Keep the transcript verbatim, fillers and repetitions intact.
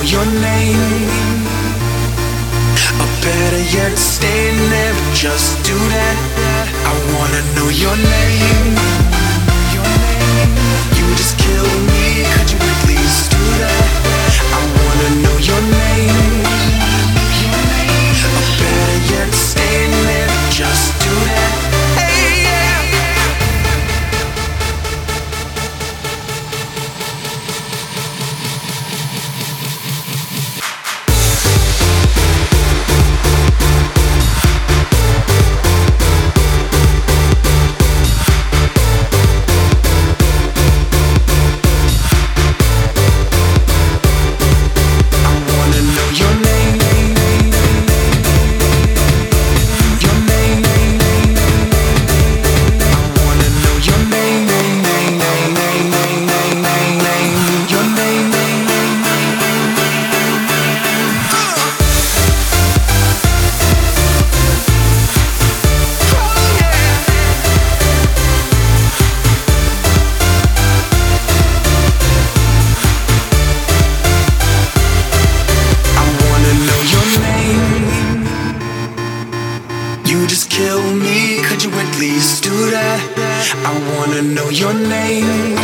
your name. Or better yet, stay there, just do that. I wanna know your name. Your name. You just kill me, could you at least do that? I wanna know your name. Your name. Or better yet, stay there, just do that. Hey, yeah. Kill me, could you at least do that? I wanna know your name.